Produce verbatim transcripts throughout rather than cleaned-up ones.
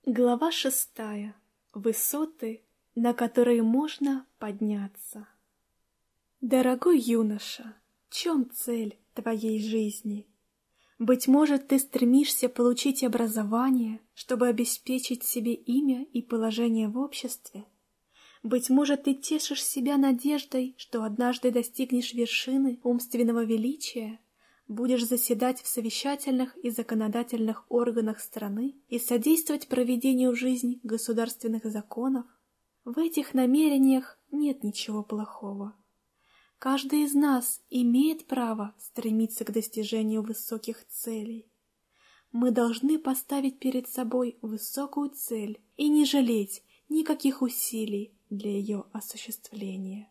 Глава шестая. Высоты, на которые можно подняться. Дорогой юноша, в чем цель твоей жизни? Быть может, ты стремишься получить образование, чтобы обеспечить себе имя и положение в обществе? Быть может, ты тешишь себя надеждой, что однажды достигнешь вершины умственного величия, будешь заседать в совещательных и законодательных органах страны и содействовать проведению в жизнь государственных законов? В этих намерениях нет ничего плохого. Каждый из нас имеет право стремиться к достижению высоких целей. Мы должны поставить перед собой высокую цель и не жалеть никаких усилий для ее осуществления.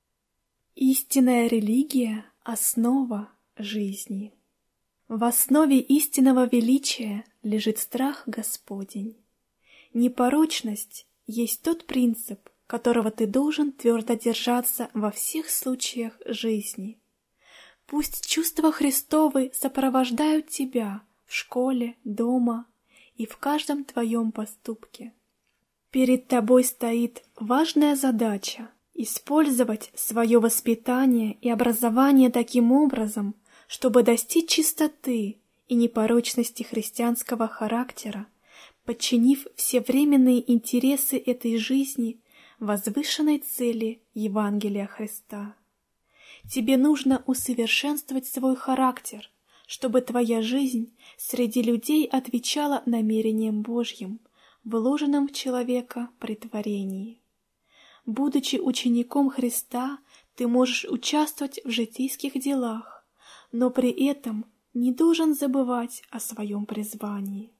Истинная религия — основа жизни. В основе истинного величия лежит страх Господень. Непорочность есть тот принцип, которого ты должен твердо держаться во всех случаях жизни. Пусть чувства Христовы сопровождают тебя в школе, дома и в каждом твоем поступке. Перед тобой стоит важная задача — использовать свое воспитание и образование таким образом, чтобы достичь чистоты и непорочности христианского характера, подчинив все временные интересы этой жизни возвышенной цели Евангелия Христа. Тебе нужно усовершенствовать свой характер, чтобы твоя жизнь среди людей отвечала намерениям Божьим, вложенным в человека при творении. Будучи учеником Христа, ты можешь участвовать в житейских делах, но при этом не должен забывать о своем призвании.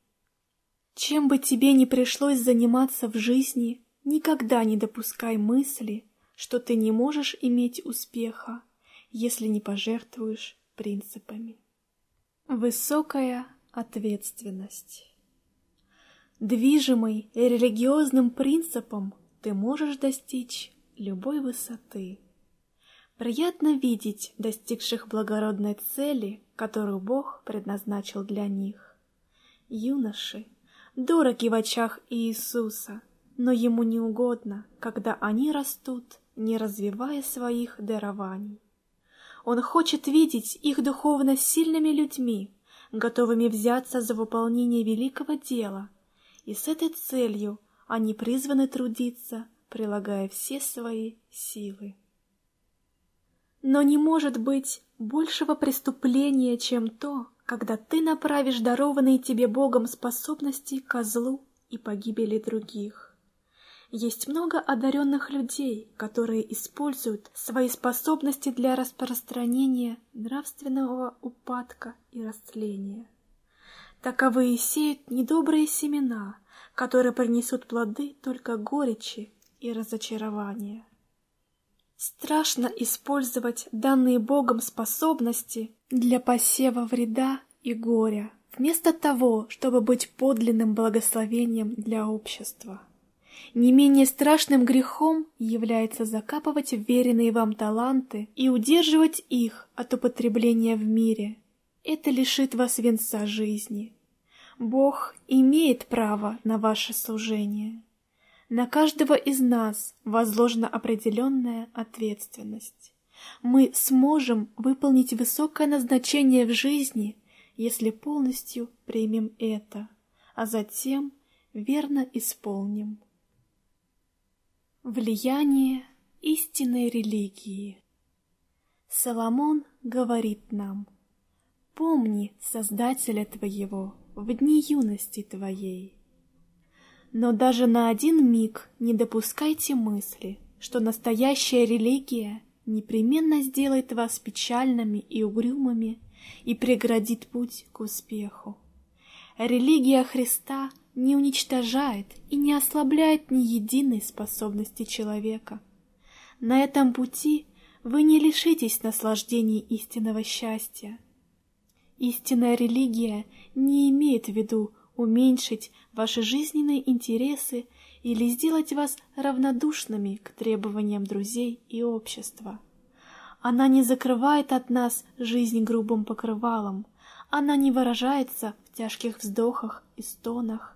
Чем бы тебе ни пришлось заниматься в жизни, никогда не допускай мысли, что ты не можешь иметь успеха, если не пожертвуешь принципами. Высокая ответственность. Движимый религиозным принципом, ты можешь достичь любой высоты. Приятно видеть достигших благородной цели, которую Бог предназначил для них. Юноши дороги в очах Иисуса, но Ему не угодно, когда они растут, не развивая своих дарований. Он хочет видеть их духовно сильными людьми, готовыми взяться за выполнение великого дела, и с этой целью они призваны трудиться, прилагая все свои силы. Но не может быть большего преступления, чем то, когда ты направишь дарованные тебе Богом способности ко злу и погибели других. Есть много одаренных людей, которые используют свои способности для распространения нравственного упадка и растления. Таковые сеют недобрые семена, которые принесут плоды только горечи и разочарования. Страшно использовать данные Богом способности для посева вреда и горя, вместо того, чтобы быть подлинным благословением для общества. Не менее страшным грехом является закапывать веренные вам таланты и удерживать их от употребления в мире. Это лишит вас венца жизни. Бог имеет право на ваше служение. На каждого из нас возложена определенная ответственность. Мы сможем выполнить высокое назначение в жизни, если полностью примем это, а затем верно исполним. Влияние истинной религии. Соломон говорит нам: «Помни Создателя твоего в дни юности твоей». Но даже на один миг не допускайте мысли, что настоящая религия непременно сделает вас печальными и угрюмыми и преградит путь к успеху. Религия Христа не уничтожает и не ослабляет ни единой способности человека. На этом пути вы не лишитесь наслаждений истинного счастья. Истинная религия не имеет в виду уменьшить ваши жизненные интересы или сделать вас равнодушными к требованиям друзей и общества. Она не закрывает от нас жизнь грубым покрывалом, она не выражается в тяжких вздохах и стонах,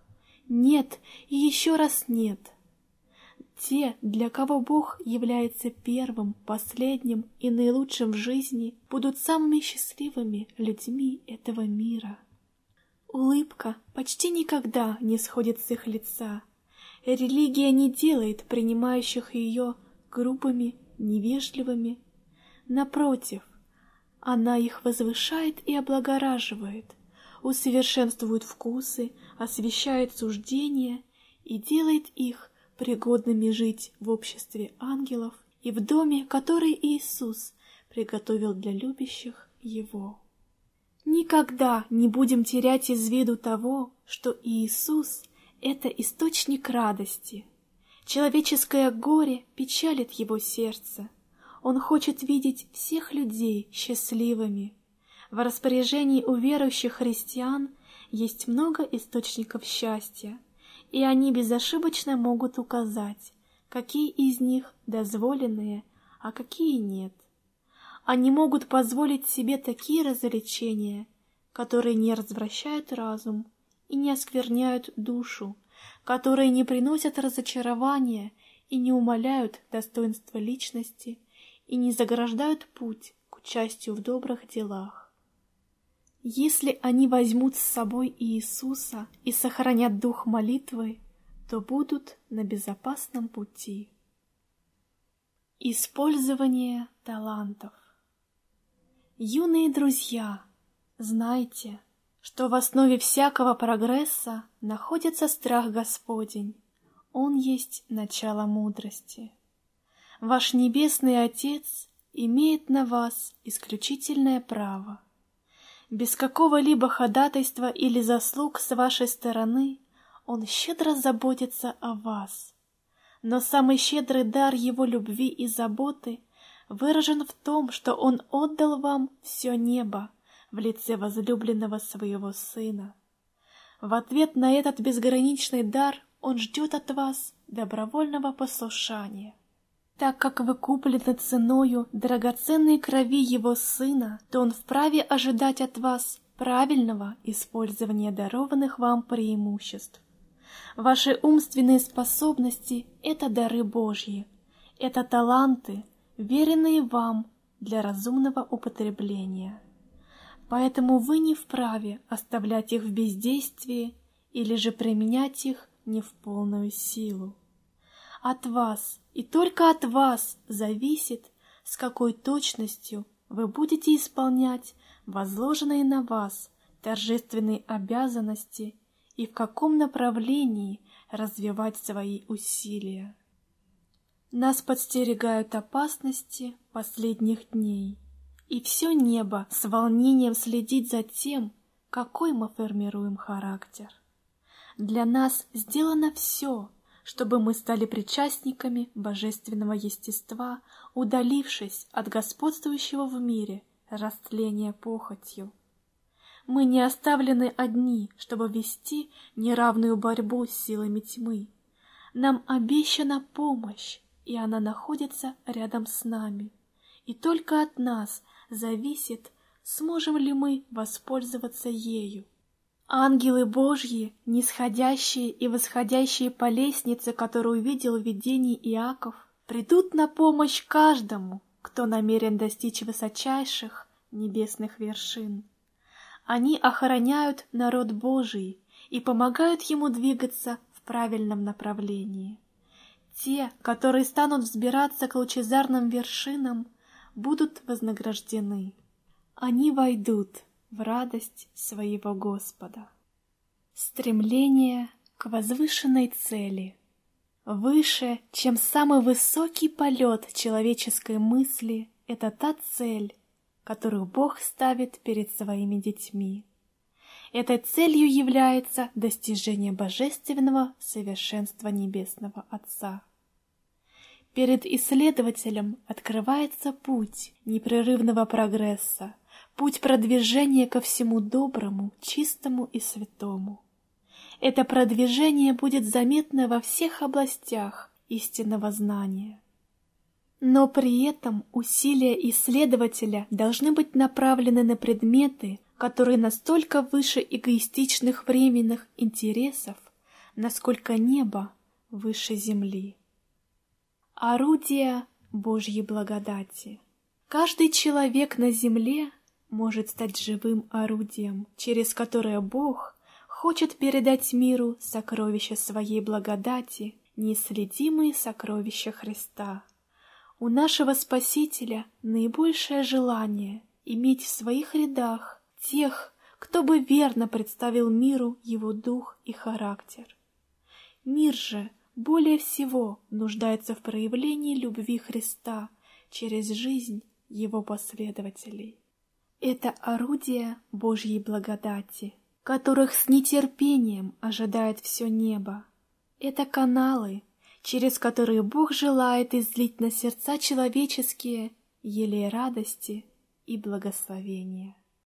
Нет и еще раз нет. Те, для кого Бог является первым, последним и наилучшим в жизни, будут самыми счастливыми людьми этого мира. Улыбка почти никогда не сходит с их лица. Религия не делает принимающих ее грубыми, невежливыми. Напротив, она их возвышает и облагораживает, усовершенствует вкусы, освещает суждения и делает их пригодными жить в обществе ангелов и в доме, который Иисус приготовил для любящих Его. Никогда не будем терять из виду того, что Иисус — это источник радости. Человеческое горе печалит Его сердце. Он хочет видеть всех людей счастливыми. В распоряжении у верующих христиан есть много источников счастья, и они безошибочно могут указать, какие из них дозволенные, а какие нет. Они могут позволить себе такие развлечения, которые не развращают разум и не оскверняют душу, которые не приносят разочарования и не умаляют достоинства личности и не заграждают путь к участию в добрых делах. Если они возьмут с собой Иисуса и сохранят дух молитвы, то будут на безопасном пути. Использование талантов. Юные друзья, знайте, что в основе всякого прогресса находится страх Господень. Он есть начало мудрости. Ваш Небесный Отец имеет на вас исключительное право. Без какого-либо ходатайства или заслуг с вашей стороны Он щедро заботится о вас. Но самый щедрый дар Его любви и заботы выражен в том, что Он отдал вам все небо в лице возлюбленного Своего Сына. В ответ на этот безграничный дар Он ждет от вас добровольного послушания. Так как вы куплены ценою драгоценной крови Его Сына, то Он вправе ожидать от вас правильного использования дарованных вам преимуществ. Ваши умственные способности — это дары Божьи, это таланты, веренные вам для разумного употребления. Поэтому вы не вправе оставлять их в бездействии или же применять их не в полную силу. От вас и только от вас зависит, с какой точностью вы будете исполнять возложенные на вас торжественные обязанности и в каком направлении развивать свои усилия. Нас подстерегают опасности последних дней, и все небо с волнением следит за тем, какой мы формируем характер. Для нас сделано все, чтобы мы стали причастниками божественного естества, удалившись от господствующего в мире растления похотью. Мы не оставлены одни, чтобы вести неравную борьбу с силами тьмы. Нам обещана помощь, и она находится рядом с нами. И только от нас зависит, сможем ли мы воспользоваться ею. Ангелы Божьи, нисходящие и восходящие по лестнице, которую видел в видении Иаков, придут на помощь каждому, кто намерен достичь высочайших небесных вершин. Они охраняют народ Божий и помогают ему двигаться в правильном направлении. Те, которые станут взбираться к лучезарным вершинам, будут вознаграждены. Они войдут в радость своего Господа. Стремление к возвышенной цели. Выше, чем самый высокий полет человеческой мысли, это та цель, которую Бог ставит перед своими детьми. Этой целью является достижение божественного совершенства Небесного Отца. Перед исследователем открывается путь непрерывного прогресса, путь продвижения ко всему доброму, чистому и святому. Это продвижение будет заметно во всех областях истинного знания. Но при этом усилия исследователя должны быть направлены на предметы, которые настолько выше эгоистичных временных интересов, насколько небо выше земли. Орудие Божьей благодати. Каждый человек на земле может стать живым орудием, через которое Бог хочет передать миру сокровища своей благодати, неисследимые сокровища Христа. У нашего Спасителя наибольшее желание иметь в своих рядах тех, кто бы верно представил миру его дух и характер. Мир же более всего нуждается в проявлении любви Христа через жизнь его последователей. Это орудия Божьей благодати, которых с нетерпением ожидает все небо. Это каналы, через которые Бог желает излить на сердца человеческие елей радости и благословения.